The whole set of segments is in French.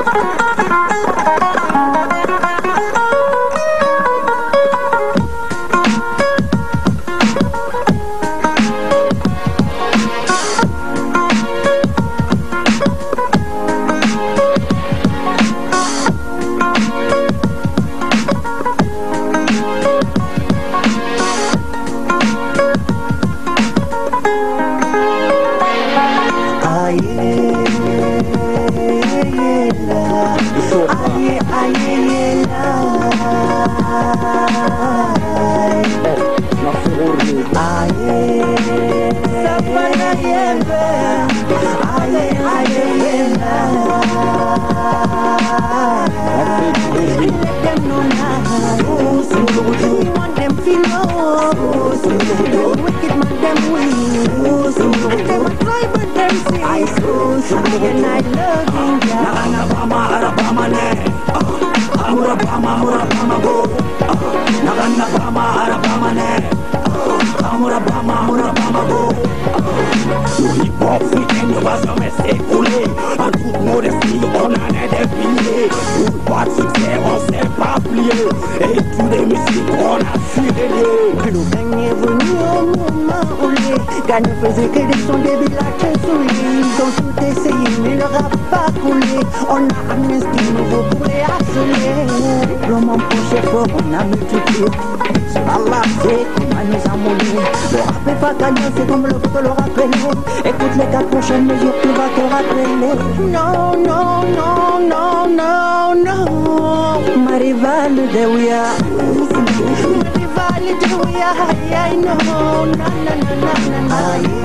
C'est comme le te le rappeler. Écoute les 4 prochaines mesures, tu vas te rappeler. Non, non, non, non, non, non. Ma rivale de Ouya. Ma rivale de Ouya. I know. Na na na na na.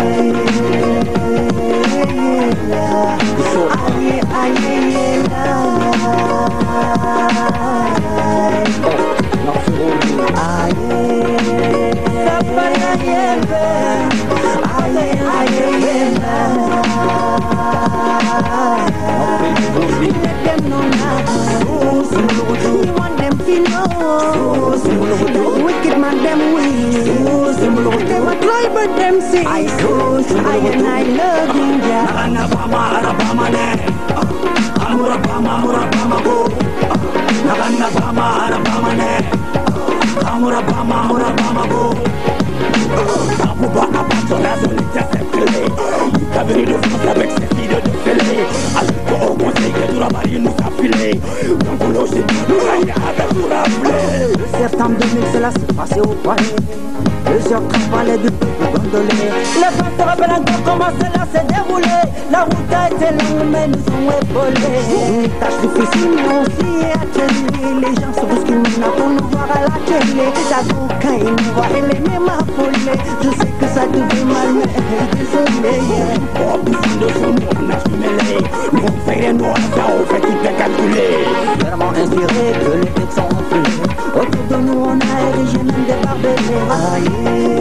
Wicked man, them weak. Them a try, but them see. I and I love India. Naganabama, Arabama, ne. Amurabama, Amurabama, go. Naganabama, Arabama, ne. Amurabama, Amurabama, go. Tamuba, Apato, la solitaire, c'est clé. Il a venu de France avec ses filles de fêlée. Alors, au conseil de la marine nous a filé. Dans le logis, nous a tout rappelé. Septembre 2000, cela s'est passé au palais. Plusieurs travaillent de gondoler. Les femmes se rappellent encore comment cela s'est déroulé. La route a été longue, mais nous ont épaulés. Une tâche difficile, mais on s'y est attelé. Les gens se bousculent maintenant pour nous voir à la télé. J'avoue, quand ils nous voient, elle m'a affolé. Je sais que ça te fait mal, mais désolé. Oh, besoin de son mot, on a su mêler. Nous on fait les noirs, ça on fait tout est calculé. Vraiment inspiré que les têtes sont enflées. Autour de nous, on a érigé même des barbelés. Aïe,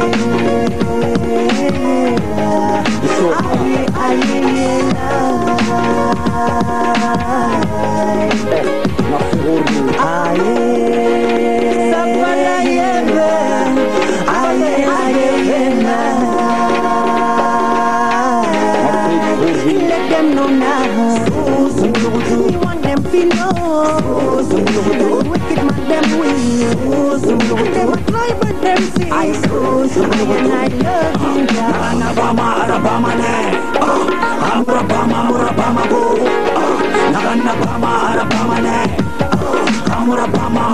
wicked man, them weak. Them a try, but them see. I and I love India. Naganabama, Arabama, ne. Amurabama, Amurabama, go. Naganabama, Arabama, ne. Amurabama,